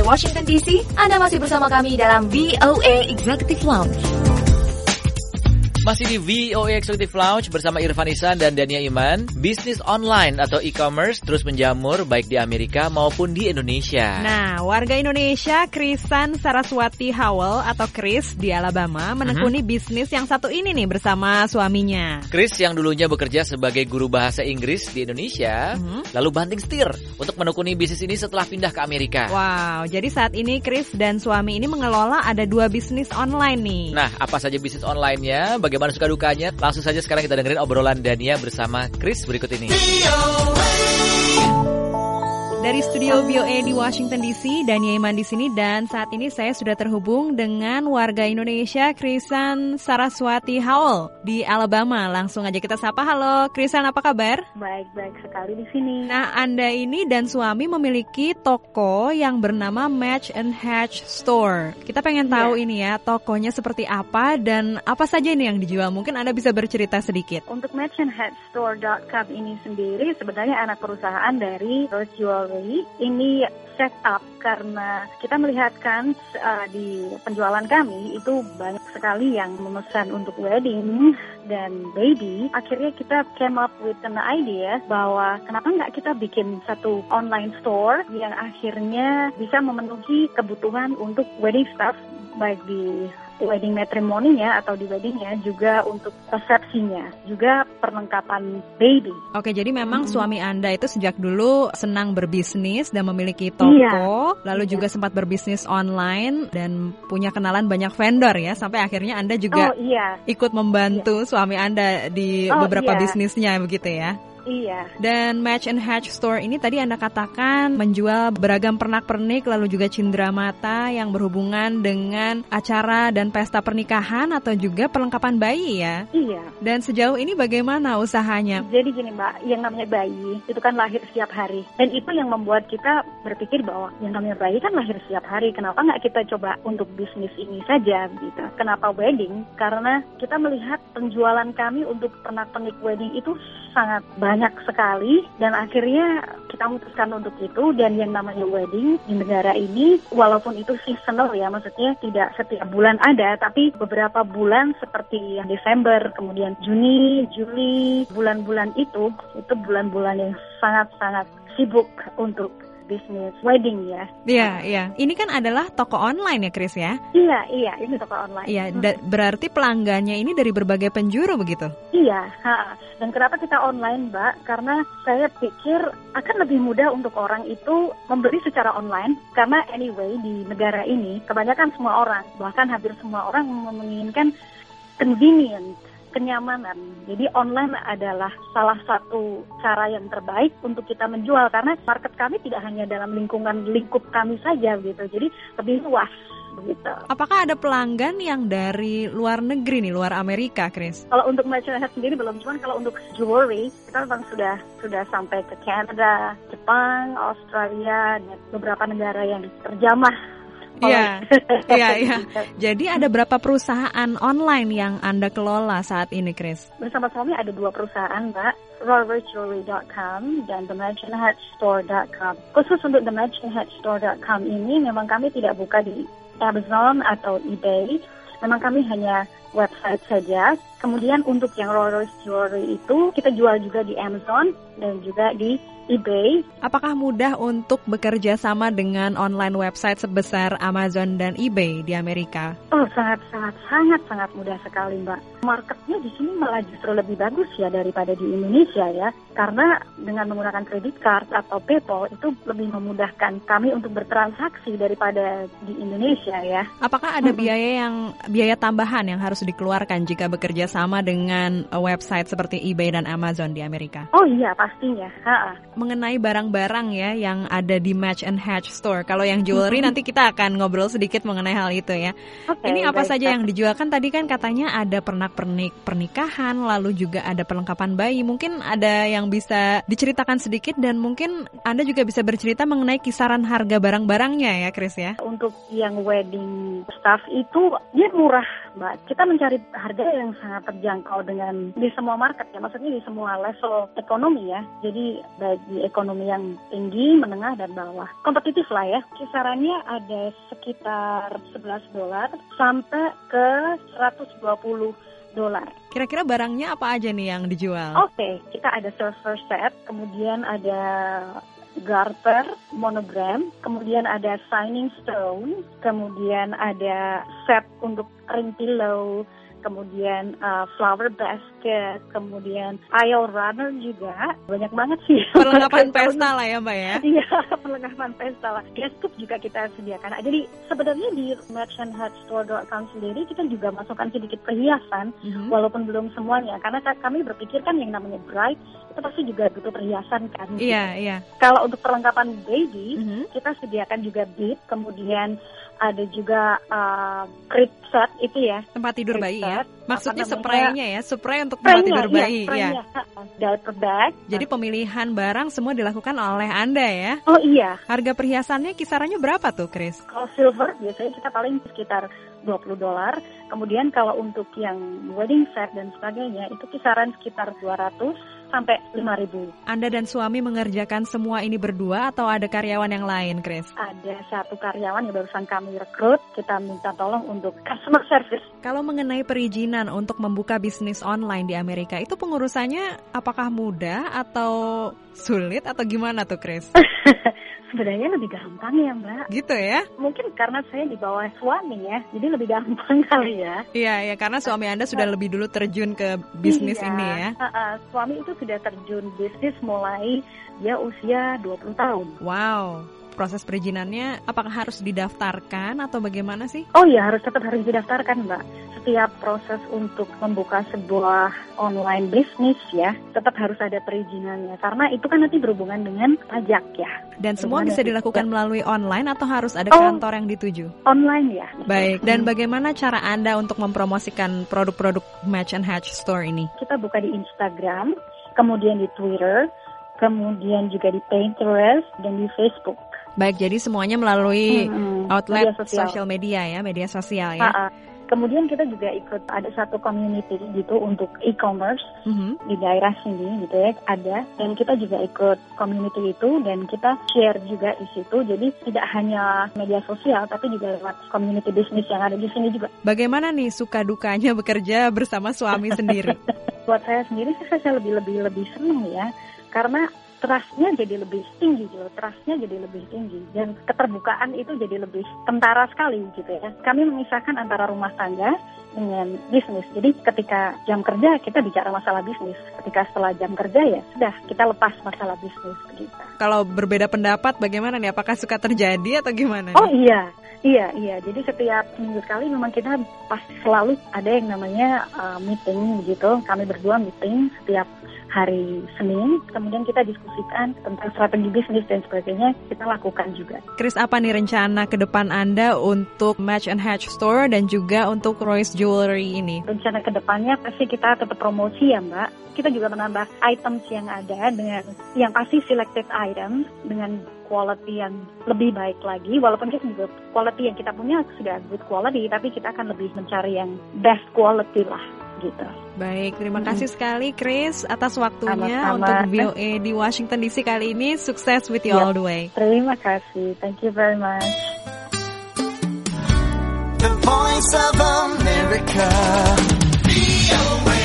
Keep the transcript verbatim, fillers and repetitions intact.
Washington D C, Anda masih bersama kami dalam V O A Executive Lounge. Masih di V O A Executive Lounge bersama Irfan Ihsan dan Dania Iman. Bisnis online atau e-commerce terus menjamur baik di Amerika maupun di Indonesia. Nah, warga Indonesia Krisan Saraswati Howell atau Chris di Alabama menekuni mm-hmm. bisnis yang satu ini nih bersama suaminya. Chris yang dulunya bekerja sebagai guru bahasa Inggris di Indonesia, mm-hmm. lalu banting setir untuk menekuni bisnis ini setelah pindah ke Amerika. Wow, jadi saat ini Chris dan suami ini mengelola ada dua bisnis online nih. Nah, apa saja bisnis online-nya? Bagaimana suka dukanya? Langsung saja sekarang kita dengerin obrolan Dania bersama Chris berikut ini. Dari studio V O A di Washington D C, Dania Iman di sini dan saat ini saya sudah terhubung dengan warga Indonesia Krisan Saraswati Howell di Alabama. Langsung aja kita sapa. Halo Krisan, apa kabar? Baik-baik sekali di sini. Nah, Anda ini dan suami memiliki toko yang bernama Match and Hatch Store. Kita pengen tahu yeah. ini ya, tokonya seperti apa dan apa saja ini yang dijual. Mungkin Anda bisa bercerita sedikit. Untuk match and hatch store dot com ini sendiri sebenarnya anak perusahaan dari Rose Jewelry. Ini set up karena kita melihatkan uh, di penjualan kami itu banyak sekali yang memesan untuk wedding dan baby. Akhirnya kita came up with an idea bahwa kenapa nggak kita bikin satu online store yang akhirnya bisa memenuhi kebutuhan untuk wedding stuff baik di wedding matrimoninya atau di weddingnya, juga untuk resepsinya, juga perlengkapan baby. Oke, jadi memang hmm. suami Anda itu sejak dulu senang berbisnis dan memiliki toko, iya. lalu iya. juga sempat berbisnis online dan punya kenalan banyak vendor ya, sampai akhirnya Anda juga oh, iya. ikut membantu iya. suami Anda di oh, beberapa iya. bisnisnya begitu ya? Iya. Dan Match and Hatch Store ini tadi Anda katakan menjual beragam pernak-pernik lalu juga cenderamata yang berhubungan dengan acara dan pesta pernikahan atau juga perlengkapan bayi ya? Iya. Dan sejauh ini bagaimana usahanya? Jadi gini Mbak, yang namanya bayi itu kan lahir setiap hari. Dan itu yang membuat kita berpikir bahwa yang namanya bayi kan lahir setiap hari. Kenapa nggak kita coba untuk bisnis ini saja gitu? Kenapa wedding? Karena kita melihat penjualan kami untuk pernak-pernik wedding itu sangat banyak sekali dan akhirnya kita memutuskan untuk itu. Dan yang namanya wedding di negara ini walaupun itu seasonal ya, maksudnya tidak setiap bulan ada, tapi beberapa bulan seperti Desember, kemudian Juni, Juli, bulan-bulan itu itu bulan-bulan yang sangat-sangat sibuk untuk bisnis wedding ya. Iya, iya. Ini kan adalah toko online ya, Chris ya? Iya, iya. Ini toko online. Iya, da- berarti pelanggannya ini dari berbagai penjuru begitu? Iya, ha. Dan kenapa kita online, Mbak? Karena saya pikir akan lebih mudah untuk orang itu membeli secara online. Karena anyway, di negara ini, kebanyakan semua orang, bahkan hampir semua orang menginginkan convenience, kenyamanan. Jadi online adalah salah satu cara yang terbaik untuk kita menjual karena market kami tidak hanya dalam lingkungan lingkup kami saja gitu. Jadi lebih luas begitu. Apakah ada pelanggan yang dari luar negeri nih, luar Amerika, Chris? Kalau untuk masyarakat sendiri belum, cuman kalau untuk jewelry kita memang sudah sudah sampai ke Canada, Jepang, Australia dan beberapa negara yang terjamah. Iya, iya, iya. Jadi ada berapa perusahaan online yang Anda kelola saat ini, Chris? Bersama suami ada dua perusahaan, Mbak. Royal Jewelry dot com dan The Match and Hatch Store dot com. Khusus untuk The Match and Hatch Store dot com ini memang kami tidak buka di Amazon atau eBay. Memang kami hanya website saja. Kemudian untuk yang Royal Jewelry itu kita jual juga di Amazon dan juga di eBay. Apakah mudah untuk bekerja sama dengan online website sebesar Amazon dan eBay di Amerika? Oh, sangat sangat sangat sangat mudah sekali, Mbak. Marketnya di sini malah justru lebih bagus ya daripada di Indonesia ya. Karena dengan menggunakan credit card atau PayPal itu lebih memudahkan kami untuk bertransaksi daripada di Indonesia ya. Apakah ada biaya yang biaya tambahan yang harus dikeluarkan jika bekerja sama dengan website seperti eBay dan Amazon di Amerika? Oh iya, pastinya. Ha-ha. Mengenai barang-barang ya yang ada di Match and Hatch Store. Kalau yang jewelry nanti kita akan ngobrol sedikit mengenai hal itu ya. Okay, ini apa baik, saja yang dijual? Kan tadi kan katanya ada pernak-pernik pernikahan, lalu juga ada perlengkapan bayi. Mungkin ada yang bisa diceritakan sedikit dan mungkin Anda juga bisa bercerita mengenai kisaran harga barang-barangnya ya, Chris ya. Untuk yang wedding stuff itu dia murah, Mbak. Kita mencari harga yang sangat sangat terjangkau dengan di semua market ya, maksudnya di semua level ekonomi ya. Jadi bagi ekonomi yang tinggi, menengah, dan bawah. Kompetitif lah ya. Kisarannya ada sekitar sebelas dolar sampai ke seratus dua puluh dolar. Kira-kira barangnya apa aja nih yang dijual? Oke, okay, kita ada server set, kemudian ada garter, monogram, kemudian ada signing stone, kemudian ada set untuk ring pillow, kemudian uh, flower basket, kemudian aisle runner juga. Banyak banget sih. Perlengkapan pesta lah ya Mbak ya? Iya, perlengkapan pesta lah. Guest cook juga kita sediakan. Jadi sebenarnya di match and hatch store dot com sendiri kita juga masukkan sedikit perhiasan, mm-hmm. walaupun belum semuanya. Karena kami berpikir kan yang namanya bride itu pasti juga butuh perhiasan kan. Iya, gitu. iya. Kalau untuk perlengkapan baby, mm-hmm. kita sediakan juga bead, kemudian ada juga uh, crib set itu ya. Tempat tidur bayi ya. Maksudnya namanya, spraynya ya, spray untuk tempat tidur bayi iya, ya. Diaper bag. Jadi pemilihan barang semua dilakukan oleh Anda ya. Oh iya. Harga perhiasannya kisarannya berapa tuh, Chris? Kalau silver biasanya kita paling sekitar dua puluh dolar. Kemudian kalau untuk yang wedding set dan sebagainya itu kisaran sekitar dua ratus sampai lima ribu. Anda dan suami mengerjakan semua ini berdua atau ada karyawan yang lain, Chris? Ada satu karyawan yang barusan kami rekrut, kita minta tolong untuk customer service. Kalau mengenai perizinan untuk membuka bisnis online di Amerika, itu pengurusannya apakah mudah atau sulit atau gimana tuh, Chris? Sebenarnya lebih gampang ya Mbak. Gitu ya? Mungkin karena saya di bawah suami ya, jadi lebih gampang kali ya. Iya, ya karena suami Anda sudah lebih dulu terjun ke bisnis iya, ini ya. Uh, uh, suami itu sudah terjun bisnis mulai dia usia dua puluh tahun. Wow. Proses perizinannya apakah harus didaftarkan atau bagaimana sih? Oh iya, harus tetap harus didaftarkan Mbak. Setiap proses untuk membuka sebuah online bisnis ya, tetap harus ada perizinannya. Karena itu kan nanti berhubungan dengan pajak ya. Dan semua bisa dilakukan melalui online atau harus ada oh, kantor yang dituju? Online ya. Baik, dan bagaimana cara Anda untuk mempromosikan produk-produk Match and Hatch Store ini? Kita buka di Instagram, kemudian di Twitter, kemudian juga di Pinterest, dan di Facebook. Baik, jadi semuanya melalui hmm, outlet media sosial media ya, media sosial ya. Ha-ha. Kemudian kita juga ikut ada satu community gitu untuk e-commerce mm-hmm. di daerah sini gitu ya, ada. Dan kita juga ikut community itu dan kita share juga di situ. Jadi tidak hanya media sosial tapi juga lewat community bisnis yang ada di sini juga. Bagaimana nih suka dukanya bekerja bersama suami sendiri? Buat saya sendiri sih saya lebih lebih lebih senang ya, karena trust-nya jadi lebih tinggi gitu, trust-nya jadi lebih tinggi dan keterbukaan itu jadi lebih kentara sekali gitu ya. Kami memisahkan antara rumah tangga dengan bisnis. Jadi ketika jam kerja kita bicara masalah bisnis, ketika setelah jam kerja ya sudah kita lepas masalah bisnis kita. Kalau berbeda pendapat bagaimana nih? Apakah suka terjadi atau gimana? Oh nih? iya. Iya, iya. Jadi setiap minggu sekali memang kita pasti selalu ada yang namanya uh, meeting gitu. Kami berdua meeting setiap hari Senin. Kemudian kita diskusikan tentang strategi bisnis dan sebagainya. Kita lakukan juga. Chris, apa nih rencana ke depan Anda untuk Match and Hatch Store dan juga untuk Royce Jewelry ini? Rencana ke depannya pasti kita tetap promosi ya Mbak. Kita juga menambah items yang ada dengan yang pasti selected items dengan quality yang lebih baik lagi, walaupun kita juga quality yang kita punya sudah good quality, tapi kita akan lebih mencari yang best quality lah gitu. Baik, terima kasih hmm. sekali Chris atas waktunya Sama-sama. Untuk V O A di Washington D C kali ini. Sukses with you yep. all the way. Terima kasih, thank you very much. The Voice of America, V O A.